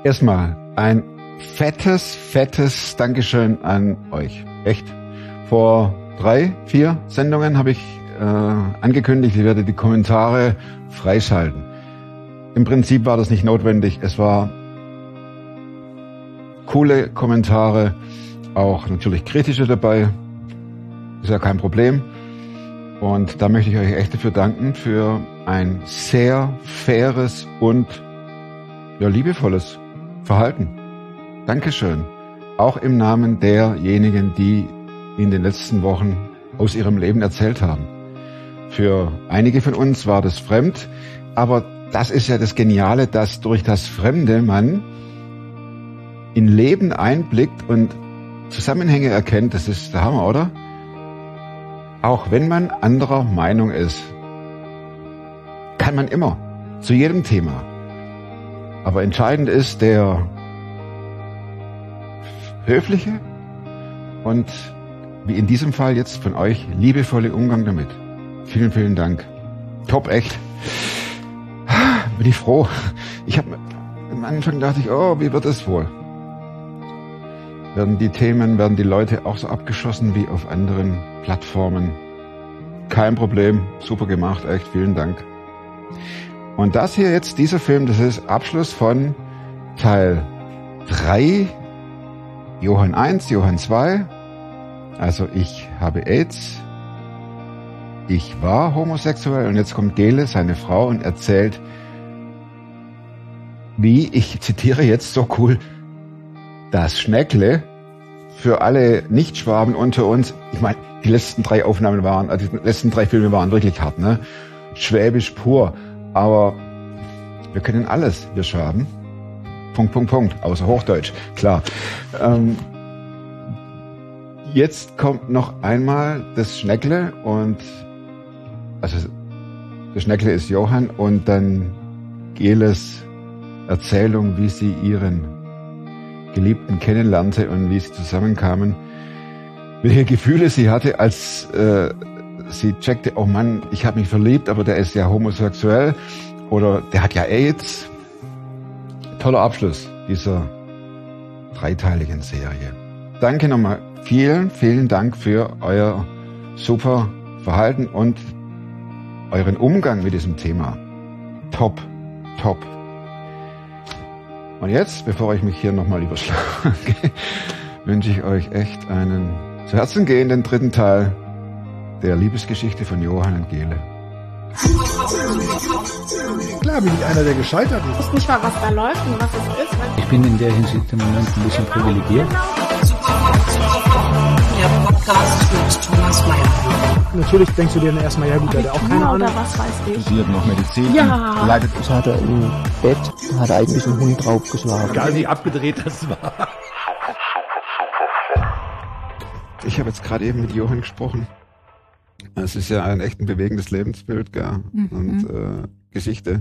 Erstmal ein fettes Dankeschön an euch. Echt. Vor 3, 4 Sendungen habe ich angekündigt, ich werde die Kommentare freischalten. Im Prinzip war das nicht notwendig. Es war coole Kommentare, auch natürlich kritische dabei. Ist ja kein Problem. Und da möchte ich euch echt dafür danken, für ein sehr faires und liebevolles Verhalten. Dankeschön. Auch im Namen derjenigen, die in den letzten Wochen aus ihrem Leben erzählt haben. Für einige von uns war das fremd, aber das ist ja das Geniale, dass durch das Fremde man in Leben einblickt und Zusammenhänge erkennt. Das ist der Hammer, oder? Auch wenn man anderer Meinung ist, kann man immer, zu jedem Thema. Aber entscheidend ist der höfliche und, wie in diesem Fall jetzt von euch, liebevolle Umgang damit. Vielen, vielen Dank. Top, echt. Bin ich froh. Am Anfang dachte ich, wie wird es wohl? Werden die Leute auch so abgeschossen wie auf anderen Plattformen? Kein Problem. Super gemacht, echt. Vielen Dank. Und das hier jetzt, dieser Film, das ist Abschluss von Teil 3, Johann 1, Johann 2. Also ich habe AIDS. Ich war homosexuell und jetzt kommt Gele, seine Frau, und erzählt, wie, ich zitiere jetzt so cool, das Schneckle für alle Nichtschwaben unter uns. Ich meine, die letzten 3 Filme waren wirklich hart, ne? Schwäbisch pur. Aber wir können alles, wir Schwaben. Punkt. Außer Hochdeutsch, klar. Jetzt kommt noch einmal das Schneckle und also das Schneckle ist Johann und dann Geles Erzählung, wie sie ihren Geliebten kennenlernte und wie sie zusammenkamen. Welche Gefühle sie hatte, als sie checkte, oh Mann, ich habe mich verliebt, aber der ist ja homosexuell oder der hat ja AIDS. Toller Abschluss dieser 3-teiligen Serie. Danke nochmal. Vielen Dank für euer super Verhalten und euren Umgang mit diesem Thema. Top. Und jetzt, bevor ich mich hier nochmal überschlage, wünsche ich euch echt einen zu Herzen gehenden 3. Teil der Liebesgeschichte von Johann und Gele. Klar bin ich einer, der gescheitert ist. Ich weiß nicht mal, was da läuft und was es ist. Ich bin in der Hinsicht im Moment ein bisschen privilegiert. Der Podcast mit Thomas Mayer. Natürlich denkst du dir dann erstmal, ja gut, der hat auch keine Ahnung. Oder was weiß ich. Studiert noch Medizin. Ja. Leidet. Das hat er im Bett, hat eigentlich einen Hund draufgeschlagen. Egal wie abgedreht das war. Ich habe jetzt gerade eben mit Johann gesprochen. Es ist ja ein echt ein bewegendes Lebensbild, gell? Und Geschichte.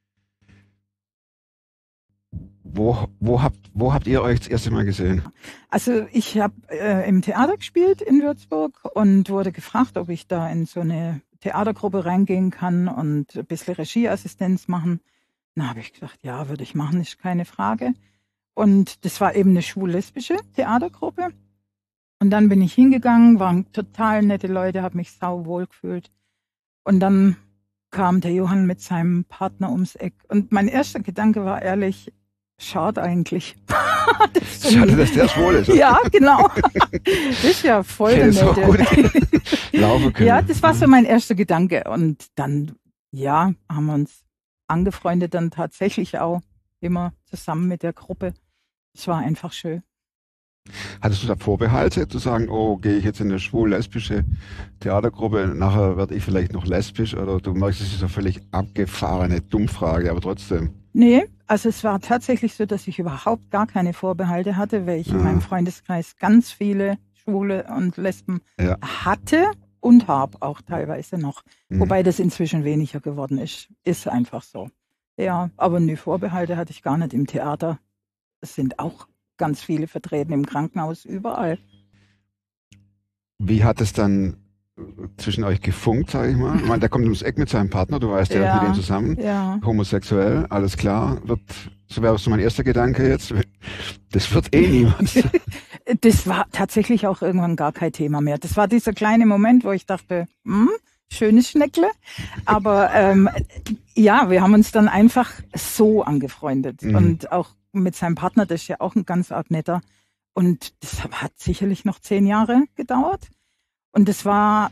Wo habt ihr euch das erste Mal gesehen? Also ich habe im Theater gespielt in Würzburg und wurde gefragt, ob ich da in so eine Theatergruppe reingehen kann und ein bisschen Regieassistenz machen. Na, habe ich gesagt, ja, würde ich machen, ist keine Frage. Und das war eben eine schwul-lesbische Theatergruppe. Und dann bin ich hingegangen, waren total nette Leute, habe mich sauwohl gefühlt. Und dann kam der Johann mit seinem Partner ums Eck. Und mein erster Gedanke war ehrlich, schade eigentlich. Schade, dass der schwul ist. Ja, genau. Das ist ja voll der ist auch gut. Laufen können. Ja, das war so mein erster Gedanke. Und dann, haben wir uns angefreundet, dann tatsächlich auch immer zusammen mit der Gruppe. Es war einfach schön. Hattest du da Vorbehalte, zu sagen, gehe ich jetzt in eine schwul-lesbische Theatergruppe, nachher werde ich vielleicht noch lesbisch, oder du merkst, es ist eine völlig abgefahrene Dummfrage, aber trotzdem. Nee, also es war tatsächlich so, dass ich überhaupt gar keine Vorbehalte hatte, weil ich in meinem Freundeskreis ganz viele Schwule und Lesben hatte und habe auch teilweise noch. Wobei das inzwischen weniger geworden ist. Ist einfach so. Ja, aber nee, Vorbehalte hatte ich gar nicht im Theater. Es sind auch ganz viele vertreten im Krankenhaus, überall. Wie hat es dann zwischen euch gefunkt, sage ich mal. Ich meine, der kommt ums Eck mit seinem Partner, du weißt ja, mit dem zusammen. Ja. Homosexuell, alles klar. So wäre so mein erster Gedanke jetzt. Das wird eh niemand. Das war tatsächlich auch irgendwann gar kein Thema mehr. Das war dieser kleine Moment, wo ich dachte, schönes Schneckle. Aber ja, wir haben uns dann einfach so angefreundet. Und auch mit seinem Partner, das ist ja auch ein ganz arg netter. Und das hat sicherlich noch 10 Jahre gedauert. Und wir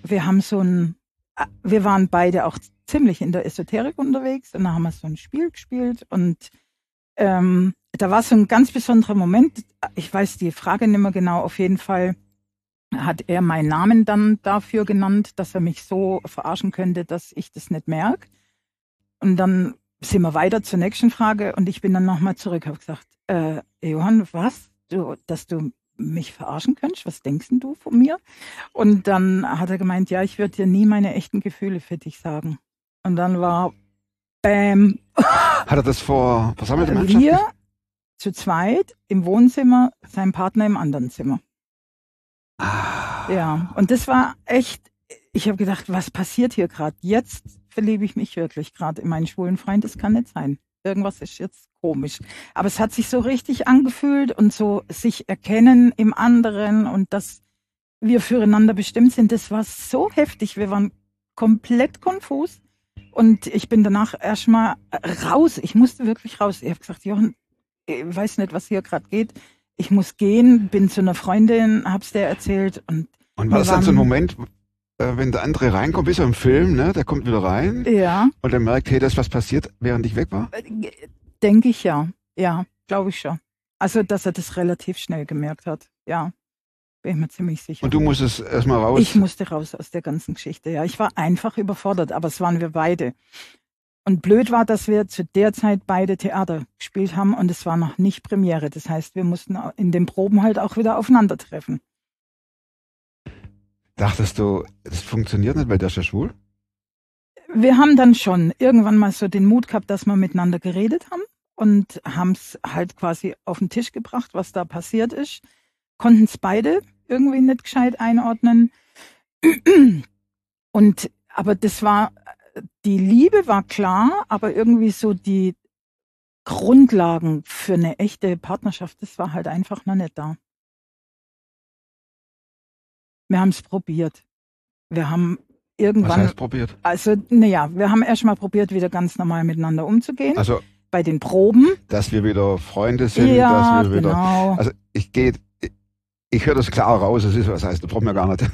waren beide auch ziemlich in der Esoterik unterwegs. Und da haben wir so ein Spiel gespielt. Und da war so ein ganz besonderer Moment. Ich weiß die Frage nicht mehr genau. Auf jeden Fall hat er meinen Namen dann dafür genannt, dass er mich so verarschen könnte, dass ich das nicht merke. Und dann sind wir weiter zur nächsten Frage. Und ich bin dann nochmal zurück, habe gesagt, Johann, was? Dass du mich verarschen könntest? Was denkst denn du von mir? Und dann hat er gemeint, ja, ich würde dir nie meine echten Gefühle für dich sagen. Und dann war Bäm. Hat er das vor versammelter Mannschaft? Wir zu zweit im Wohnzimmer, sein Partner im anderen Zimmer. Ja, und das war echt, ich habe gedacht, was passiert hier gerade? Jetzt verliebe ich mich wirklich gerade in meinen schwulen Freund, das kann nicht sein. Irgendwas ist jetzt komisch. Aber es hat sich so richtig angefühlt und so sich erkennen im anderen und dass wir füreinander bestimmt sind, das war so heftig. Wir waren komplett konfus und ich bin danach erstmal raus. Ich musste wirklich raus. Ich habe gesagt, Johann, ich weiß nicht, was hier gerade geht. Ich muss gehen, bin zu einer Freundin, hab's der erzählt. Und war das dann so ein Moment, wenn der andere reinkommt, wie so im Film, ne? Der kommt wieder rein und er merkt, hey, da ist was passiert, während ich weg war? Denke ich ja. Ja, glaube ich schon. Also, dass er das relativ schnell gemerkt hat. Ja, bin ich mir ziemlich sicher. Und du musstest erstmal raus? Ich musste raus aus der ganzen Geschichte, ja. Ich war einfach überfordert, aber es waren wir beide. Und blöd war, dass wir zu der Zeit beide Theater gespielt haben und es war noch nicht Premiere. Das heißt, wir mussten in den Proben halt auch wieder aufeinandertreffen. Dachtest du, es funktioniert nicht, weil der ist ja schwul? Wir haben dann schon irgendwann mal so den Mut gehabt, dass wir miteinander geredet haben und haben es halt quasi auf den Tisch gebracht, was da passiert ist. Konnten es beide irgendwie nicht gescheit einordnen. Aber die Liebe war klar, aber irgendwie so die Grundlagen für eine echte Partnerschaft, das war halt einfach noch nicht da. Wir haben es probiert. Wir haben irgendwann. Was heißt probiert? Also, wir haben erstmal probiert, wieder ganz normal miteinander umzugehen. Also bei den Proben. Dass wir wieder Freunde sind, ja, dass wir wieder. Genau. Also ich höre das klar raus, es ist, was heißt, das brauchen wir gar nicht.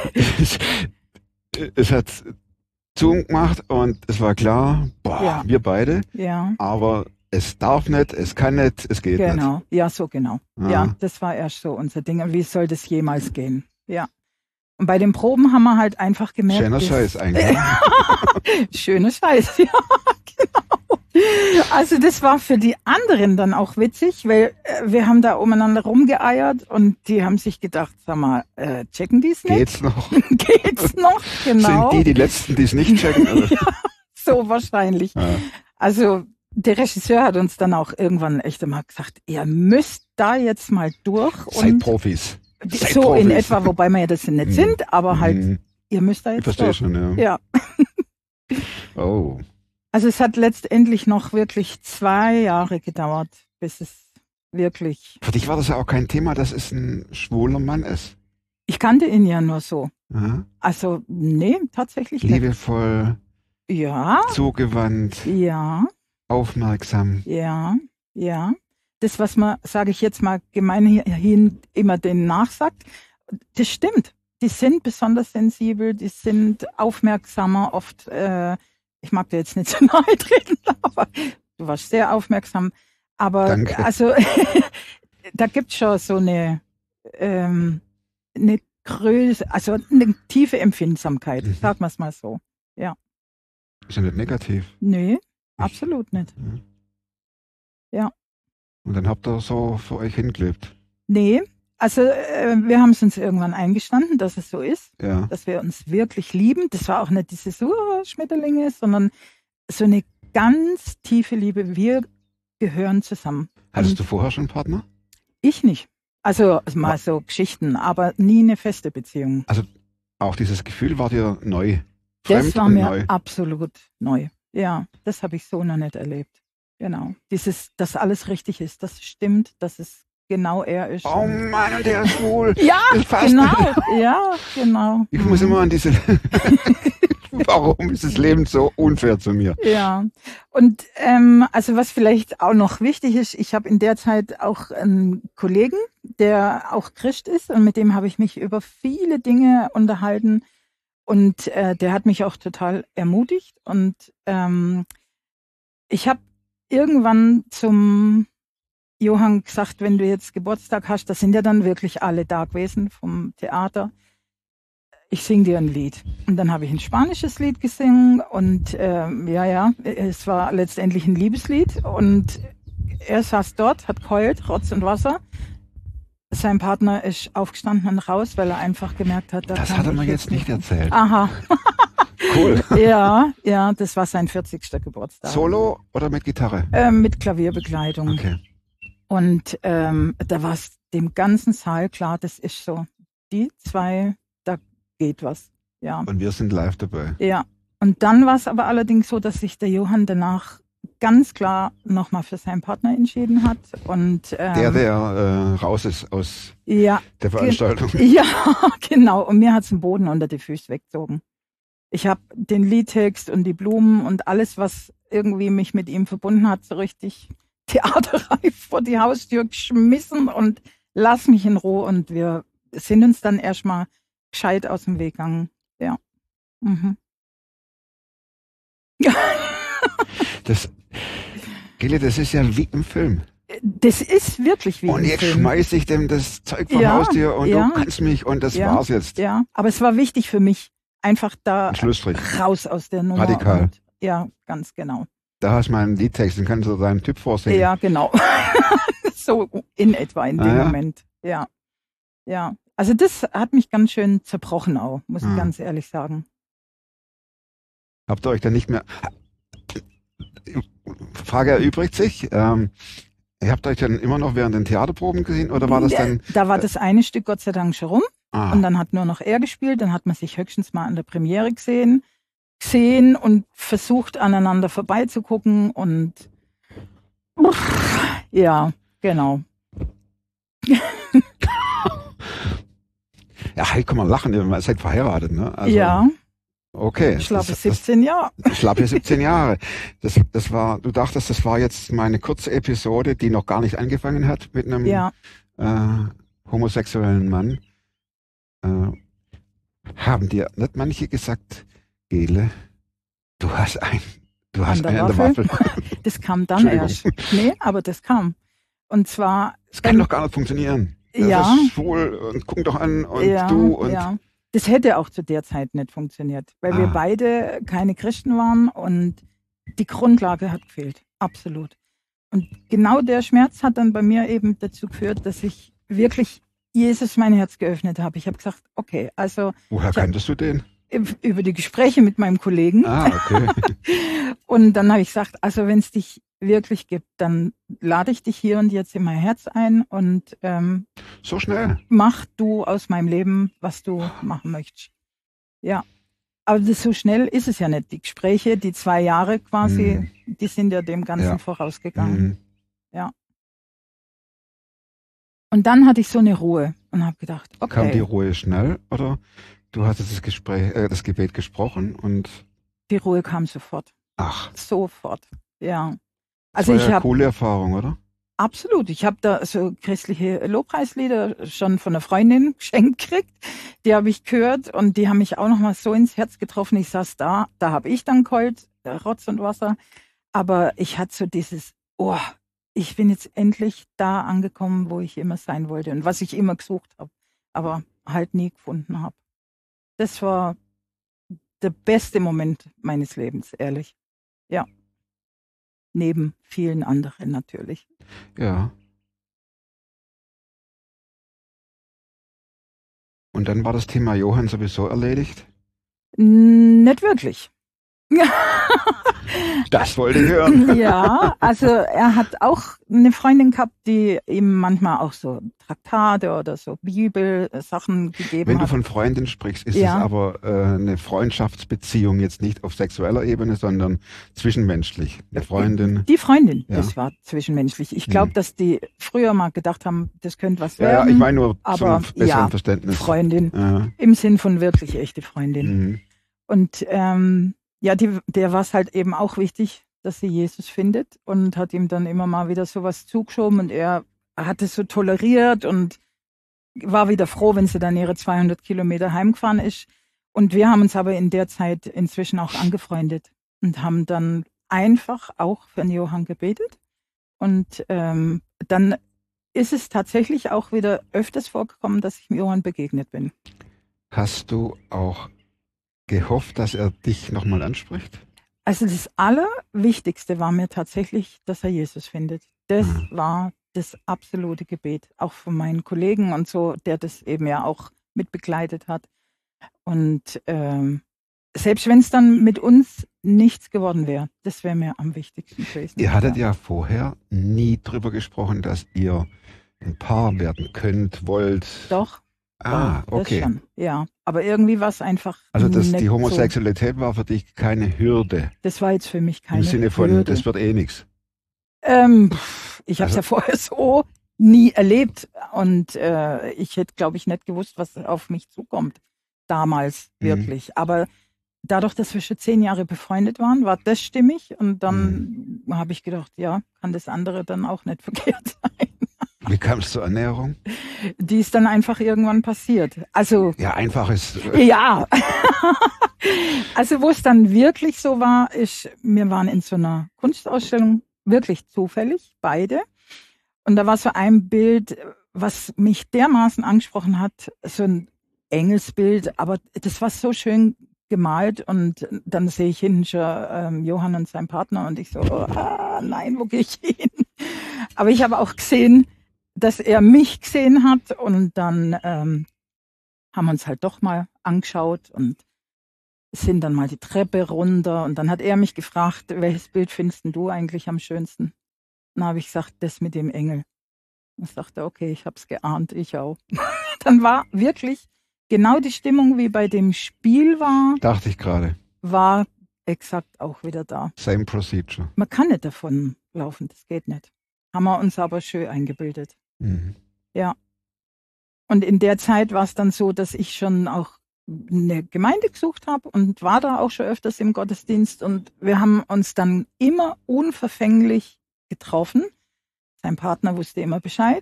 es hat Zoom gemacht und es war klar, wir beide, aber es darf nicht, es kann nicht, es geht nicht. Genau, ja, so genau. Ja, das war erst so unser Ding. Und wie soll das jemals gehen? Ja. Und bei den Proben haben wir halt einfach gemerkt. Schöner Scheiß eigentlich. Schöner Scheiß, ja, genau. Also das war für die anderen dann auch witzig, weil wir haben da umeinander rumgeeiert und die haben sich gedacht, sag mal, checken die es nicht? Geht's noch? Geht's noch, genau. Sind die Letzten, die es nicht checken? Ja, so wahrscheinlich. Ja. Also der Regisseur hat uns dann auch irgendwann echt einmal gesagt, ihr müsst da jetzt mal durch. Seid Profis. So in etwa, wobei wir ja das nicht sind, aber halt, ihr müsst da jetzt durch. Ich verstehe schon, ja. Oh. Also es hat letztendlich noch wirklich 2 Jahre gedauert, bis es wirklich... Für dich war das ja auch kein Thema, dass es ein schwuler Mann ist. Ich kannte ihn ja nur so. Aha. Also, nee, tatsächlich nicht. Liebevoll. Ja. Zugewandt. Ja. Aufmerksam. Ja, ja. Das, was man, sage ich jetzt mal gemeinhin immer denen nachsagt, das stimmt. Die sind besonders sensibel, die sind aufmerksamer, oft, ich mag dir jetzt nicht so nahe treten, aber du warst sehr aufmerksam. Aber Danke. Also da gibt es schon so eine Größe, also eine tiefe Empfindsamkeit, sagen wir es mal so. Ja. Ist ja nicht negativ. Nee, absolut nicht. Ja. Und dann habt ihr so für euch hingelebt? Nee, also wir haben es uns irgendwann eingestanden, dass es so ist, dass wir uns wirklich lieben. Das war auch nicht diese Schmetterlinge, sondern so eine ganz tiefe Liebe. Wir gehören zusammen. Hattest du vorher schon einen Partner? Ich nicht. Also mal so Geschichten, aber nie eine feste Beziehung. Also auch dieses Gefühl war dir neu. Das Fremd war und mir neu. absolut neu. Ja, das habe ich so noch nicht erlebt. Genau. Dass alles richtig ist, dass es stimmt, dass es genau er ist. Oh Mann, und der ist schwul. Ja, Das passt. genau. Ja, genau. Ich muss immer an diese... Warum ist das Leben so unfair zu mir? Ja, und also was vielleicht auch noch wichtig ist, ich habe in der Zeit auch einen Kollegen, der auch Christ ist und mit dem habe ich mich über viele Dinge unterhalten und der hat mich auch total ermutigt und ich habe irgendwann zum Johann gesagt, wenn du jetzt Geburtstag hast, das sind ja dann wirklich alle da gewesen vom Theater. Ich singe dir ein Lied. Und dann habe ich ein spanisches Lied gesungen und es war letztendlich ein Liebeslied und er saß dort, hat geheult, Rotz und Wasser. Sein Partner ist aufgestanden und raus, weil er einfach gemerkt hat, Das hat er mir jetzt nicht erzählt. Aha. Cool. Ja, das war sein 40. Geburtstag. Solo oder mit Gitarre? Mit Klavierbegleitung. Okay. Und da war es dem ganzen Saal klar, das ist so. Die zwei, da geht was. Ja. Und wir sind live dabei. Ja. Und dann war es aber allerdings so, dass sich der Johann danach ganz klar nochmal für seinen Partner entschieden hat. Und, Der raus ist aus ja, der Veranstaltung. Ja, genau. Und mir hat es den Boden unter die Füße weggezogen. Ich habe den Liedtext und die Blumen und alles, was irgendwie mich mit ihm verbunden hat, so richtig theaterreif vor die Haustür geschmissen und lass mich in Ruhe. Und wir sind uns dann erstmal gescheit aus dem Weg gegangen. Ja. Mhm. Gilly, das ist ja wie im Film. Das ist wirklich wie Und im jetzt Film. schmeiß ich dem das Zeug vom Ja, Haustür und ja. du kannst mich und das Ja, war's jetzt. Ja, aber es war wichtig für mich, einfach da Ein Schlussstrich. raus aus der Nummer. Radikal. Und, ja, ganz genau. Da hast du mal einen Liedtext, den kannst du deinem Typ vorsingen. Ja, genau. So in etwa in dem ja. Moment. Ja. Ja. Also das hat mich ganz schön zerbrochen auch, muss ich ganz ehrlich sagen. Habt ihr euch dann nicht mehr... Frage erübrigt sich. Ihr habt euch dann immer noch während den Theaterproben gesehen oder war das dann... Da war das eine Stück Gott sei Dank schon rum und Ah, dann hat nur noch er gespielt, dann hat man sich höchstens mal an der Premiere gesehen und versucht aneinander vorbeizugucken und ja, genau. ja, hey, kann man lachen, ihr seid verheiratet, ne? Also, Ja, Okay. schlappe 17 Jahre. Schlappe 17 Jahre. Das war, du dachtest, das war jetzt meine kurze Episode, die noch gar nicht angefangen hat mit einem Ja, homosexuellen Mann. Haben dir nicht manche gesagt, Gele, du hast einen an der Waffel. das kam dann erst. Nee, aber das kam. Und zwar... Das kann doch gar nicht funktionieren. Ja. Das ist schwul und guck doch an und du und... Ja. Das hätte auch zu der Zeit nicht funktioniert, weil wir beide keine Christen waren und die Grundlage hat gefehlt. Absolut. Und genau der Schmerz hat dann bei mir eben dazu geführt, dass ich wirklich Jesus mein Herz geöffnet habe. Ich habe gesagt, okay, also... Woher kanntest du den? Über die Gespräche mit meinem Kollegen. Okay. Und dann habe ich gesagt, also wenn es dich wirklich gibt, dann lade ich dich hier und jetzt in mein Herz ein und so schnell. mach du aus meinem Leben, was du machen möchtest. Ja, aber so schnell ist es ja nicht. Die Gespräche, die 2 Jahre quasi, die sind ja dem Ganzen vorausgegangen. Ja. Und dann hatte ich so eine Ruhe und habe gedacht, okay. Kam die Ruhe schnell oder du hattest das Gebet gesprochen und... Die Ruhe kam sofort. Ach. Sofort, ja. Also ich habe eine coole Erfahrung, oder? Absolut. Ich habe da so christliche Lobpreislieder schon von einer Freundin geschenkt gekriegt. Die habe ich gehört und die haben mich auch noch mal so ins Herz getroffen. Ich saß da habe ich dann geheult, Rotz und Wasser. Aber ich hatte so dieses, ich bin jetzt endlich da angekommen, wo ich immer sein wollte und was ich immer gesucht habe, aber halt nie gefunden habe. Das war der beste Moment meines Lebens, ehrlich. Ja. Neben vielen anderen natürlich. Ja. Und dann war das Thema Johann sowieso erledigt? Nicht wirklich. Das wollte ich hören. Ja, also er hat auch eine Freundin gehabt, die ihm manchmal auch so Traktate oder so Bibelsachen gegeben Wenn du hat. von Freundin sprichst, ist Ja. es aber eine Freundschaftsbeziehung jetzt nicht auf sexueller Ebene, sondern zwischenmenschlich. Eine Freundin. Die Freundin, Ja. das war zwischenmenschlich. Ich glaube, dass die früher mal gedacht haben, das könnte was Ja, werden. ich meine nur aber zum besseren ja, Verständnis. Freundin, Ja. im Sinn von wirklich echte Freundin. Mhm. Und ja, der war es halt eben auch wichtig, dass sie Jesus findet und hat ihm dann immer mal wieder sowas zugeschoben und er hat es so toleriert und war wieder froh, wenn sie dann ihre 200 Kilometer heimgefahren ist. Und wir haben uns aber in der Zeit inzwischen auch angefreundet und haben dann einfach auch für den Johann gebetet. Und dann ist es tatsächlich auch wieder öfters vorgekommen, dass ich dem Johann begegnet bin. Hast du auch gehofft, dass er dich nochmal anspricht? Also das Allerwichtigste war mir tatsächlich, dass er Jesus findet. Das war das absolute Gebet, auch von meinen Kollegen und so, der das eben ja auch mit begleitet hat. Und selbst wenn es dann mit uns nichts geworden wäre, das wäre mir am wichtigsten gewesen. Ihr hattet ja vorher nie drüber gesprochen, dass ihr ein Paar werden könnt, wollt. Doch. Ah, das okay. schon, ja. Aber irgendwie war es einfach Also nicht die so. Homosexualität war für dich keine Hürde. Das war jetzt für mich keine Im Sinne von, Hürde. das wird eh nichts. Ich habe es Also- ja vorher so nie erlebt und ich hätte, glaube ich, nicht gewusst, was auf mich zukommt. Damals wirklich. Aber dadurch, dass wir schon 10 Jahre befreundet waren, war das stimmig und dann habe ich gedacht, ja, kann das andere dann auch nicht verkehrt sein. Wie kam es zur Ernährung? Die ist dann einfach irgendwann passiert. Also Ja, einfaches. ja. Also wo es dann wirklich so war, ist, wir waren in so einer Kunstausstellung, wirklich zufällig, beide. Und da war so ein Bild, was mich dermaßen angesprochen hat, so ein Engelsbild, aber das war so schön gemalt und dann sehe ich hinten schon Johann und seinen Partner und ich so, nein, wo gehe ich hin? Aber ich habe auch gesehen, dass er mich gesehen hat und dann haben wir uns halt doch mal angeschaut und sind dann mal die Treppe runter und dann hat er mich gefragt, welches Bild findest denn du eigentlich am schönsten? Dann habe ich gesagt, das mit dem Engel. Dann sagte er, okay, ich habe es geahnt, ich auch. Dann war wirklich genau die Stimmung, wie bei dem Spiel Dachte ich gerade. war exakt auch wieder da. Same procedure. Man kann nicht davon laufen, das geht nicht. Haben wir uns aber schön eingebildet. Mhm. Ja. Und in der Zeit war es dann so, dass ich schon auch eine Gemeinde gesucht habe und war da auch schon öfters im Gottesdienst und wir haben uns dann immer unverfänglich getroffen. Sein Partner wusste immer Bescheid.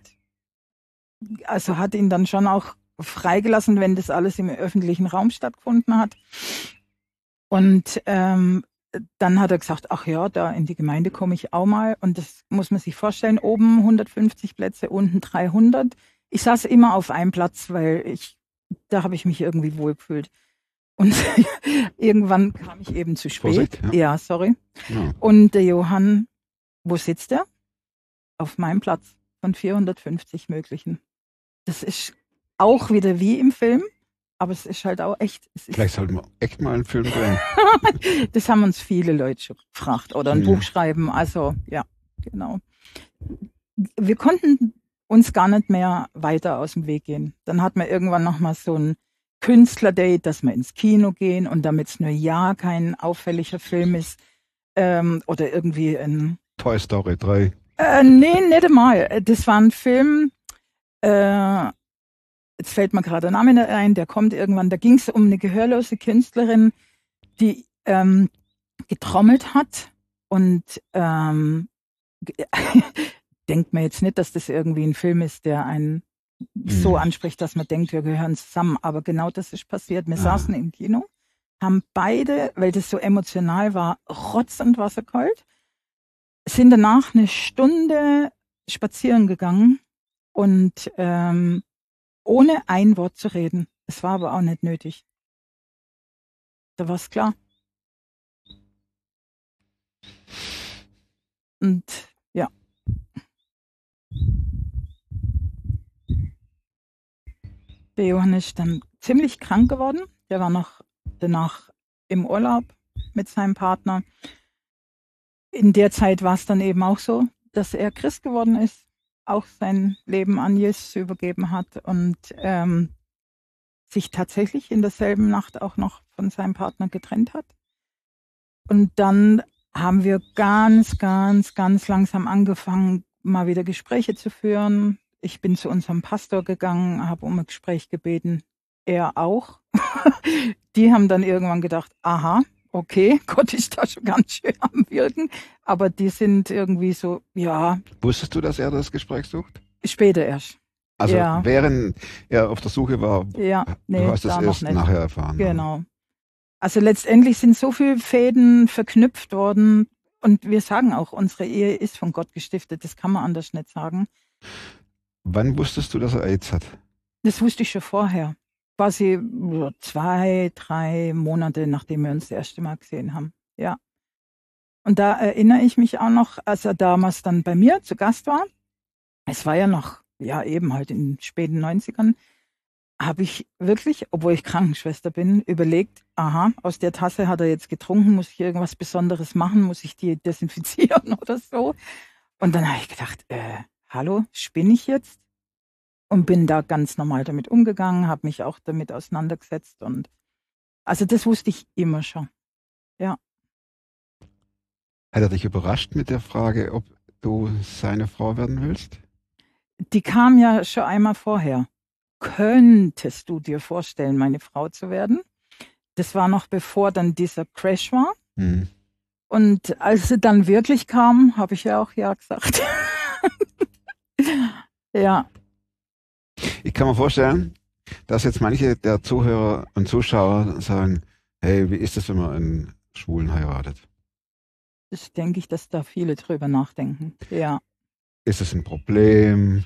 Also hat ihn dann schon auch freigelassen, wenn das alles im öffentlichen Raum stattgefunden hat. Und dann hat er gesagt, ach ja, da in die Gemeinde komme ich auch mal. Und das muss man sich vorstellen, oben 150 Plätze, unten 300. Ich saß immer auf einem Platz, weil da habe ich mich irgendwie wohlgefühlt. Und irgendwann kam ich eben zu spät. Vorsicht, ja. Ja, sorry. Ja. Und der Johann, wo sitzt er? Auf meinem Platz von 450 möglichen. Das ist auch wieder wie im Film, aber es ist halt auch echt. Vielleicht sollten wir echt mal einen Film drehen. Das haben uns viele Leute schon gefragt oder ein Ja. Buch schreiben. Also ja, genau. Wir konnten uns gar nicht mehr weiter aus dem Weg gehen. Dann hatten wir irgendwann nochmal so ein Künstler-Date, dass wir ins Kino gehen und damit es nur ja kein auffälliger Film ist oder irgendwie ein Toy Story 3. nee, nicht einmal. Das war ein Film, jetzt fällt mir gerade der Name nicht ein, der kommt irgendwann, da ging es um eine gehörlose Künstlerin, die getrommelt hat und denkt man jetzt nicht, dass das irgendwie ein Film ist, der einen so anspricht, dass man denkt, wir gehören zusammen. Aber genau das ist passiert. Wir saßen im Kino, haben beide, weil das so emotional war, Rotz und Wasser kalt, sind danach eine Stunde spazieren gegangen und ohne ein Wort zu reden. Es war aber auch nicht nötig. Da war es klar. Und ja. Der Johann ist dann ziemlich krank geworden. Der war noch danach im Urlaub mit seinem Partner. In der Zeit war es dann eben auch so, dass er Christ geworden ist, auch sein Leben an Jesus übergeben hat und sich tatsächlich in derselben Nacht auch noch von seinem Partner getrennt hat. Und dann haben wir ganz langsam angefangen, mal wieder Gespräche zu führen. Ich bin zu unserem Pastor gegangen, habe um ein Gespräch gebeten. Er auch. Die haben dann irgendwann gedacht, aha, okay, Gott ist da schon ganz schön am Wirken. Aber die sind irgendwie so, ja. Wusstest du, dass er das Gespräch sucht? Später erst. Also ja. Während er auf der Suche war, ja, nee, du hast es erst nachher erfahren. Genau. Also letztendlich sind so viele Fäden verknüpft worden. Und wir sagen auch, unsere Ehe ist von Gott gestiftet. Das kann man anders nicht sagen. Wann wusstest du, dass er AIDS hat? Das wusste ich schon vorher. Quasi 2, 3 Monate, nachdem wir uns das erste Mal gesehen haben. Ja. Und da erinnere ich mich auch noch, als er damals dann bei mir zu Gast war. Es war ja noch, ja eben halt in den späten 90ern, habe ich wirklich, obwohl ich Krankenschwester bin, überlegt, aha, aus der Tasse hat er jetzt getrunken, muss ich irgendwas Besonderes machen, muss ich die desinfizieren oder so. Und dann habe ich gedacht, hallo, spinne ich jetzt? Und bin da ganz normal damit umgegangen, habe mich auch damit auseinandergesetzt. Und also das wusste ich immer schon, ja. Hat er dich überrascht mit der Frage, ob du seine Frau werden willst? Die kam ja schon einmal vorher. Könntest du dir vorstellen, meine Frau zu werden? Das war noch bevor dann dieser Crash war. Hm. Und als sie dann wirklich kam, habe ich ja auch ja gesagt. Ja. Ich kann mir vorstellen, dass jetzt manche der Zuhörer und Zuschauer sagen, hey, wie ist das, wenn man einen Schwulen heiratet? Das denke ich, dass da viele drüber nachdenken. Ja. Ist es ein Problem?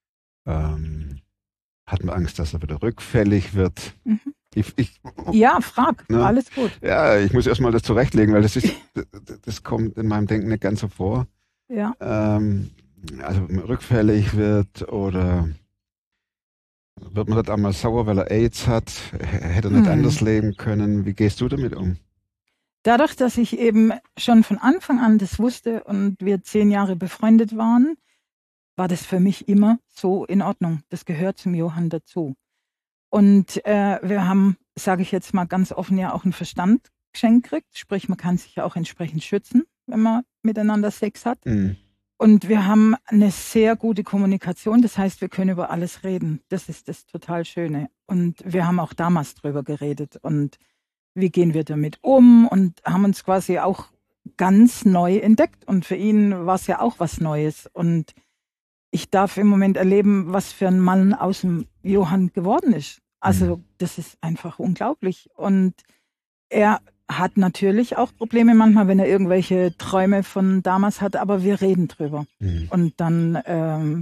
Hat man Angst, dass er wieder rückfällig wird? Mhm. Ja, frag. Ne? Alles gut. Ja, ich muss erstmal das zurechtlegen, weil das kommt in meinem Denken nicht ganz so vor. Ja. Also rückfällig wird oder wird man dort einmal sauer, weil er AIDS hat? Hätte er nicht anders leben können? Wie gehst du damit um? Dadurch, dass ich eben schon von Anfang an das wusste und wir 10 Jahre befreundet waren, war das für mich immer so in Ordnung. Das gehört zum Johann dazu. Und wir haben, sage ich jetzt mal ganz offen, ja auch einen Verstand geschenkt gekriegt. Sprich, man kann sich ja auch entsprechend schützen, wenn man miteinander Sex hat. Mhm. Und wir haben eine sehr gute Kommunikation. Das heißt, wir können über alles reden. Das ist das total Schöne. Und wir haben auch damals drüber geredet. Und wie gehen wir damit um? Und haben uns quasi auch ganz neu entdeckt. Und für ihn war es ja auch was Neues. Und ich darf im Moment erleben, was für ein Mann aus dem Johann geworden ist. Also das ist einfach unglaublich. Und er hat natürlich auch Probleme manchmal, wenn er irgendwelche Träume von damals hat, aber wir reden drüber. Mhm. Und dann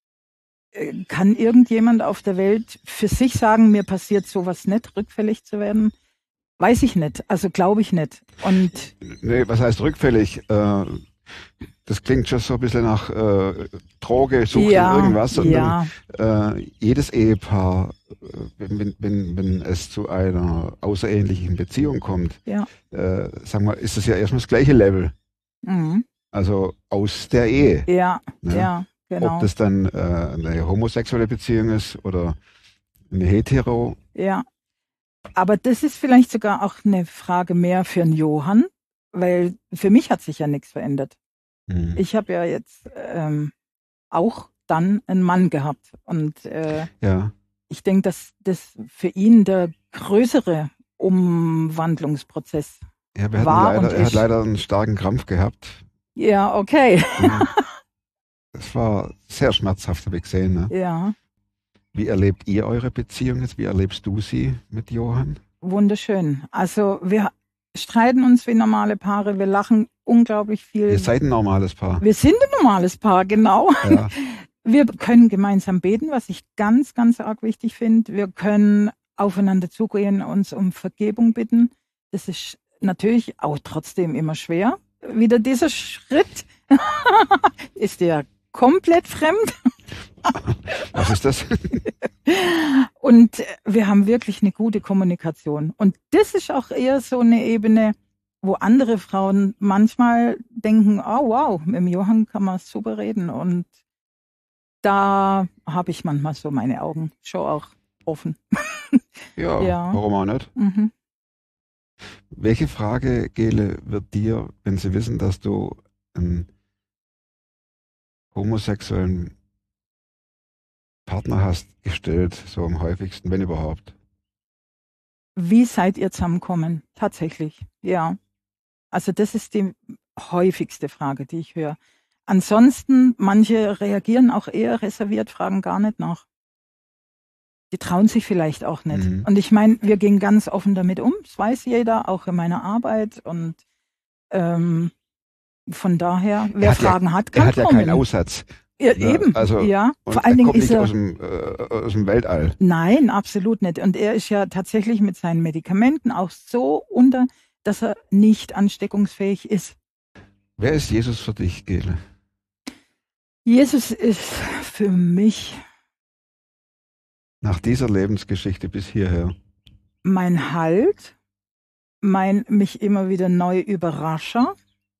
kann irgendjemand auf der Welt für sich sagen, mir passiert sowas nicht, rückfällig zu werden? Weiß ich nicht, also glaube ich nicht. Und nee, was heißt rückfällig? Das klingt schon so ein bisschen nach Droge, Sucht oder irgendwas. Und jedes Ehepaar, wenn es zu einer außerehelichen Beziehung kommt, sagen wir, ist es ja erstmal das gleiche Level. Mhm. Also aus der Ehe. Ja, ne? Ja, genau. Ob das dann eine homosexuelle Beziehung ist oder eine hetero. Ja, aber das ist vielleicht sogar auch eine Frage mehr für den Johann, weil für mich hat sich ja nichts verändert. Mhm. Ich habe ja jetzt auch dann einen Mann gehabt und ich denke, dass das für ihn der größere Umwandlungsprozess war. Er hat leider einen starken Krampf gehabt. Ja, okay. Das war sehr schmerzhaft, habe ich gesehen. Ne? Ja. Wie erlebt ihr eure Beziehung jetzt? Wie erlebst du sie mit Johann? Wunderschön. Also wir streiten uns wie normale Paare, wir lachen unglaublich viel. Ihr seid ein normales Paar. Wir sind ein normales Paar, genau. Ja. Wir können gemeinsam beten, was ich ganz, ganz arg wichtig finde. Wir können aufeinander zugehen, uns um Vergebung bitten. Das ist natürlich auch trotzdem immer schwer. Wieder dieser Schritt ist ja komplett fremd. Was ist das? Und wir haben wirklich eine gute Kommunikation. Und das ist auch eher so eine Ebene, wo andere Frauen manchmal denken, oh wow, mit dem Johann kann man super reden. Und da habe ich manchmal so meine Augen schon auch offen. Ja, warum auch nicht? Mhm. Welche Frage, Gele, wird dir, wenn sie wissen, dass du einen homosexuellen Partner hast, gestellt, so am häufigsten, wenn überhaupt? Wie seid ihr zusammengekommen? Tatsächlich, ja. Also das ist die häufigste Frage, die ich höre. Ansonsten, manche reagieren auch eher reserviert, fragen gar nicht nach. Die trauen sich vielleicht auch nicht. Mhm. Und ich meine, wir gehen ganz offen damit um. Das weiß jeder, auch in meiner Arbeit. Und von daher, wer Fragen hat, kann er hat ja kommen. keinen Aussatz. Ja, eben, also, ja. Und vor allen er Dingen kommt ist nicht er aus dem Weltall. Nein, absolut nicht. Und er ist ja tatsächlich mit seinen Medikamenten auch so unter, dass er nicht ansteckungsfähig ist. Wer ist Jesus für dich, Gele? Jesus ist für mich Nach dieser Lebensgeschichte bis hierher. mein Halt, mein mich immer wieder neu Überrascher,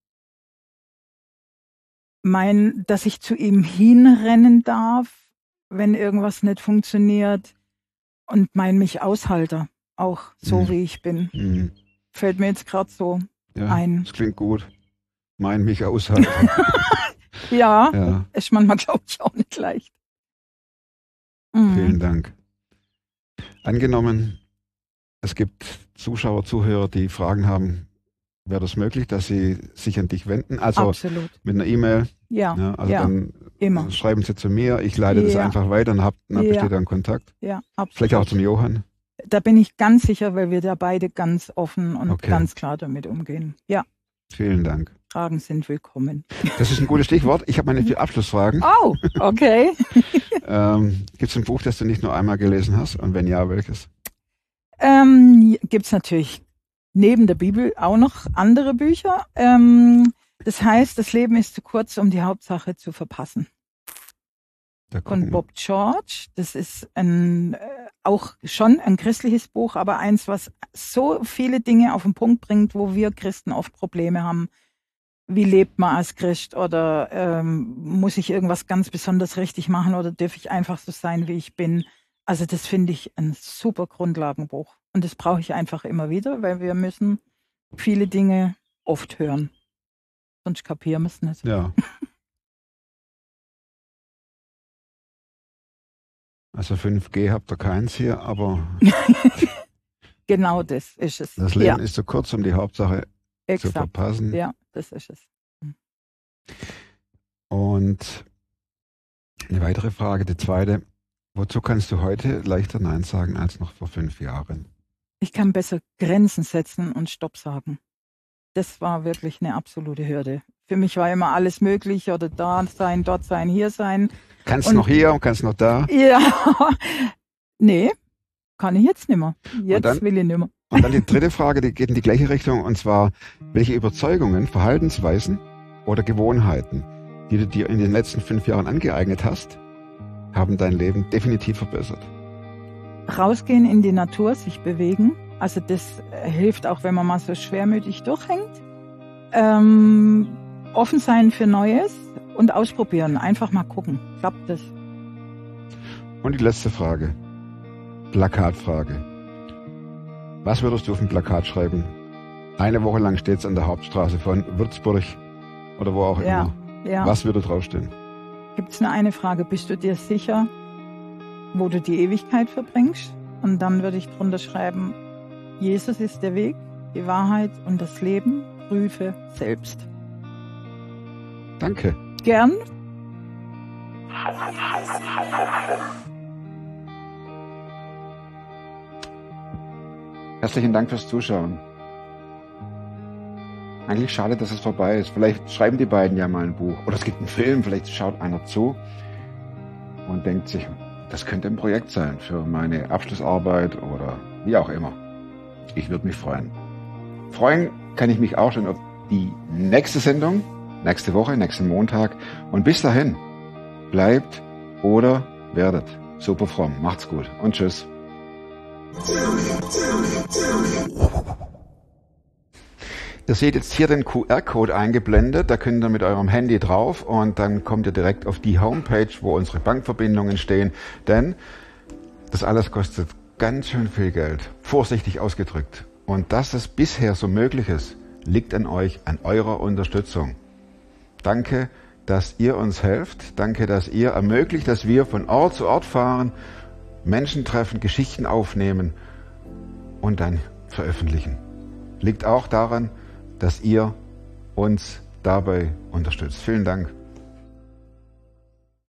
dass ich zu ihm hinrennen darf, wenn irgendwas nicht funktioniert, und mein mich Aushalter, auch so wie ich bin. Mhm. Fällt mir jetzt gerade so ein. Das klingt gut. Mein mich aushalten. Ja, ist manchmal, glaube ich, auch nicht leicht. Vielen Dank. Angenommen, es gibt Zuschauer, Zuhörer, die Fragen haben, wäre das möglich, dass sie sich an dich wenden? Also Absolut. mit einer E-Mail? Ja, Also dann immer. schreiben sie zu mir, ich leite das einfach weiter und besteht dann Kontakt. Ja, absolut. Vielleicht auch zum Johann. Da bin ich ganz sicher, weil wir da beide ganz offen und ganz klar damit umgehen. Ja. Vielen Dank. Fragen sind willkommen. Das ist ein gutes Stichwort. Ich habe meine 4 Abschlussfragen. Oh, okay. Gibt es ein Buch, das du nicht nur einmal gelesen hast? Und wenn ja, welches? Gibt es natürlich neben der Bibel auch noch andere Bücher. Das heißt, das Leben ist zu kurz, um die Hauptsache zu verpassen. Von Bob George. Das ist auch schon ein christliches Buch, aber eins, was so viele Dinge auf den Punkt bringt, wo wir Christen oft Probleme haben. Wie lebt man als Christ? Oder muss ich irgendwas ganz besonders richtig machen? Oder darf ich einfach so sein, wie ich bin? Also das finde ich ein super Grundlagenbuch. Und das brauche ich einfach immer wieder, weil wir müssen viele Dinge oft hören. Sonst kapieren wir es nicht. Ja. Also 5G habt ihr keins hier, aber genau das ist es. Das Leben ist zu kurz, um die Hauptsache zu verpassen. Ja, das ist es. Und eine weitere Frage, die zweite. Wozu kannst du heute leichter Nein sagen als noch vor 5 Jahren? Ich kann besser Grenzen setzen und Stopp sagen. Das war wirklich eine absolute Hürde. Für mich war immer alles möglich oder da sein, dort sein, hier sein. Kannst noch hier und kannst noch da? Ja, nee, kann ich jetzt nicht mehr. Jetzt will ich nicht mehr. Und dann die dritte Frage, die geht in die gleiche Richtung, und zwar, welche Überzeugungen, Verhaltensweisen oder Gewohnheiten, die du dir in den letzten 5 Jahren angeeignet hast, haben dein Leben definitiv verbessert? Rausgehen in die Natur, sich bewegen. Also das hilft auch, wenn man mal so schwermütig durchhängt. Offen sein für Neues und ausprobieren. Einfach mal gucken. Klappt das? Und die letzte Frage. Plakatfrage. Was würdest du auf ein Plakat schreiben? Eine Woche lang steht es an der Hauptstraße von Würzburg oder wo auch immer. Ja. Was würde draufstehen? Gibt es nur eine Frage. Bist du dir sicher, wo du die Ewigkeit verbringst? Und dann würde ich drunter schreiben, Jesus ist der Weg, die Wahrheit und das Leben. Prüfe selbst. Danke. Gern. Herzlichen Dank fürs Zuschauen. Eigentlich schade, dass es vorbei ist. Vielleicht schreiben die beiden ja mal ein Buch. Oder es gibt einen Film, vielleicht schaut einer zu und denkt sich, das könnte ein Projekt sein für meine Abschlussarbeit oder wie auch immer. Ich würde mich freuen. Freuen kann ich mich auch schon auf die nächste Sendung, nächste Woche, nächsten Montag. Und bis dahin, bleibt oder werdet super fromm. Macht's gut und tschüss. Ihr seht jetzt hier den QR-Code eingeblendet, da könnt ihr mit eurem Handy drauf und dann kommt ihr direkt auf die Homepage, wo unsere Bankverbindungen stehen, denn das alles kostet ganz schön viel Geld, vorsichtig ausgedrückt. Und dass es bisher so möglich ist, liegt an euch, an eurer Unterstützung. Danke, dass ihr uns helft, danke, dass ihr ermöglicht, dass wir von Ort zu Ort fahren, Menschen treffen, Geschichten aufnehmen und dann veröffentlichen. Liegt auch daran, dass ihr uns dabei unterstützt. Vielen Dank.